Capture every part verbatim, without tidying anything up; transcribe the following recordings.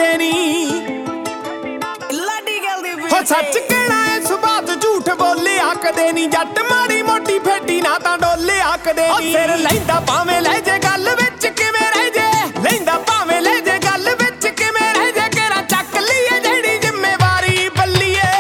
ਆਖਦੇ ਨੀ ਹੋ ਸੱਚ ਕਹਿਣਾ ਏ ਸੁਭਾਤ ਝੂਠ ਬੋਲੇ ਆਖਦੇ ਨੀ ਜੱਟ ਮਾੜੀ ਮੋਟੀ ਫੇਟੀ ਨਾ ਤਾਂ ਡੋਲੇ ਆਖਦੇ ਨੀ ਸਿਰ ਲੈਂਦਾ ਭਾਵੇਂ ਲੈ ਜੇ ਗੱਲ ਵਿੱਚ ਕਿਵੇਂ ਰਹਿ ਜੇ ਲੈਂਦਾ ਭਾਵੇਂ ਲੈ ਜੇ ਗੱਲ ਵਿੱਚ ਕਿਵੇਂ ਰਹਿ ਜੇ ਕਿਹੜਾ ਚੱਕ ਲਈਏ ਜਿਹੜੀ ਜ਼ਿੰਮੇਵਾਰੀ ਬੱਲੀਏ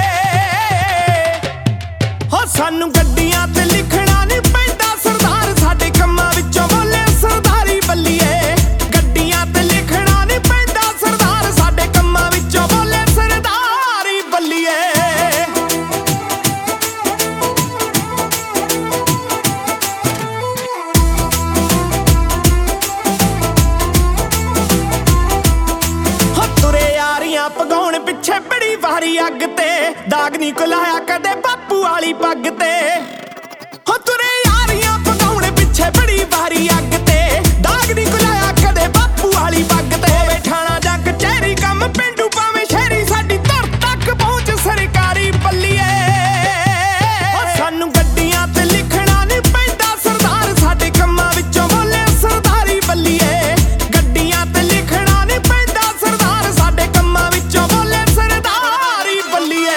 ਹੋ ਸਾਨੂੰ ਗੱਡੀਆਂ ਤੇ ਲਿਖਣਾ ਨੀ ਪੈਂਦਾ ਸਰਦਾਰ ਸਾਡੇ ਕੰਮਾਂ ਵਿੱਚੋਂ ਬੋਲੇ ਸਰਦਾਰੀ ਬੱਲੀਏ ਗੱਡੀਆਂ ਤੇ ਲਿਖਣਾ ਨੀ ਪੈਂਦਾ ਸਰਦਾਰ ਸਾਡੇ ਕੰਮਾਂ ਵਿੱਚੋਂ ਬੋਲੇ ਸਰਦਾਰੀ ਬੱਲੀਏ ਪਗਾਉਣ ਪਿੱਛੇ ਬੜੀ ਵਾਰੀ ਅੱਗ ਤੇ ਦਾਗ ਨੀ ਕੁਲਾਇਆ ਕਦੇ ਬਾਪੂ ਵਾਲੀ ਪੱਗ ਤੇ ਹੋ ਤੁਰੇ ਯਾਰੀਆਂ ਪਗਾਉਣ ਪਿੱਛੇ ਬੜੀ ਵਾਰੀ ਅੱਗ ਤੇ ਦਾਗ ਨੀ ਕੁਲਾਇਆ ਕਦੇ ਬਾਪੂ ਵਾਲੀ ਪੱਗ ਤੇ ਹੋਵੇ ਠਾਣਾ ਜਾਂ ਕਚਹਿਰੀ ਕੰਮ ਪਿੰਡੂ ਭਾਵੇਂ ਸ਼ਹਿਰੀ ਸਾਡੀ ਧਰ ਤੱਕ ਪਹੁੰਚ ਸਰਕਾਰੀ ਬੱਲੀਏ ਹੋ ਸਾਨੂੰ ਗੱਡੀਆਂ ਤੇ ਲਿਖਣਾ ਨੀ ਪੈਂਦਾ ਸਰਦਾਰ ਸਾਡੇ ਕੰਮਾਂ ਵਿੱਚੋਂ ਬੋਲੇ ਸਰਦਾਰੀ ਬੱਲੀਏ ਗੱਡੀਆਂ ਤੇ ਲਿਖਣਾ ਨੀ ਪੈਂਦਾ ਸਰਦਾਰ ਸਾਡੇ ਕੰਮਾਂ ਵਿੱਚੋਂ ਬੋਲੇ ਸਰਦਾਰੀ ਬੱਲੀਏ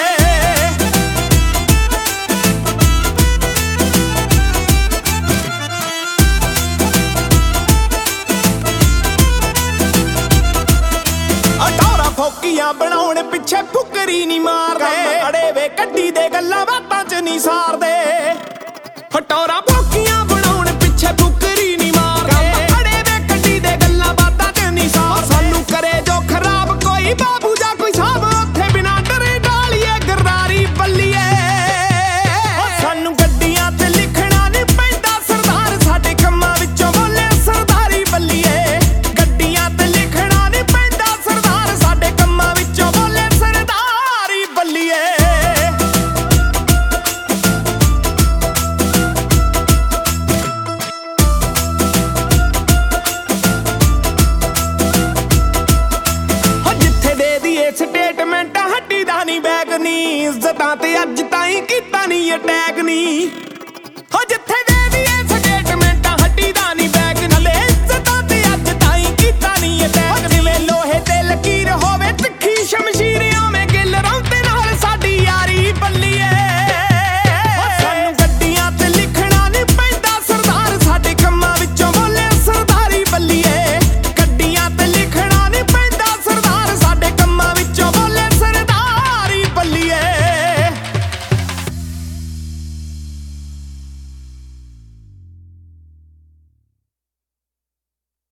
ਅਟੌਰਾ ਫੋਕੀਆਂ ਬਣਾਉਣ ਪਿੱਛੇ ਫੁਕਰੀ ਨੀ ਮਾਰਦੇ ਅੜੇ ਵੇ ਕੱਢੀ ਦੇ ਗੱਲਾਂ ਬਾਤਾਂ ਚ ਨੀ ਸਾਰਦੇ ਹਟੌਰਾ ਫੋਕੀਆਂ ਬਣਾਉਣ ਪਿੱਛੇ ਫੁਕਰੀ ਨੀ ਮਾਰਦੇ ਅੜੇ ਵੇ ਕੱਢੀ ਦੇ ਗੱਲਾਂ ਬਾਤਾਂ ਚ ਨੀ ਸਾਰਦੇ ਸਾਨੂੰ ਕਰੇ ਜੋ ਖਰਾਬ ਕੋਈ ਬਾਬੂ ਜਾਂ ਕੋਈ ਸਾਹਬ ਉੱਥੇ ਬਿਨਾਂ ਡਰੇ ਡਾਲੀਏ ਗਰਾਰੀ ਬੱਲੀਏ ਸਾਨੂੰ ਗੱਡੀਆਂ ਤੇ ਲਿਖਣਾ ਨੀ ਪੈਂਦਾ ਸਰਦਾਰ ਸਾਡੇ ਕੰਮਾਂ ਵਿੱਚੋਂ ਬੋਲੇ ਸਰਦਾਰੀ ਬੱਲੀਏ ਗੱਡੀਆਂ ਤੇ ਲਿਖਣਾ ਨੀ ਪੈਂਦਾ ਸਰਦਾਰ ਸਾਡੇ ਕੰਮਾਂ ਵਿੱਚੋਂ ਬੋਲੇ ਸਰਦਾਰੀ ਬੱਲੀਏ ਸਟੇਟਮੈਂਟ ਹੱਡੀ ਦਾ ਨੀ ਬੈਗ ਨੀ ਇੱਜ਼ਤਾਂ ਤੇ ਅੱਜ ਤਾਈਂ ਕੀਤਾ ਨੀ ਅਟੈਕ ਨੀ ਹੋ ਜਿੱਥੇ ਦੇ ਦੀਏ ਸਟੇਟਮੈਂਟ ਹੱਡੀ ਦਾ ਨੀ ਬੈਗ ਨਾਲੇ ਇੱਜ਼ਤਾਂ ਤੇ ਅੱਜ ਤਾਈਂ ਕੀਤਾ ਨੀ ਅਟੈਕ ਜਿਵੇਂ ਲੋਹੇ ਤੇ ਲਕੀਰ ਹੋਵੇ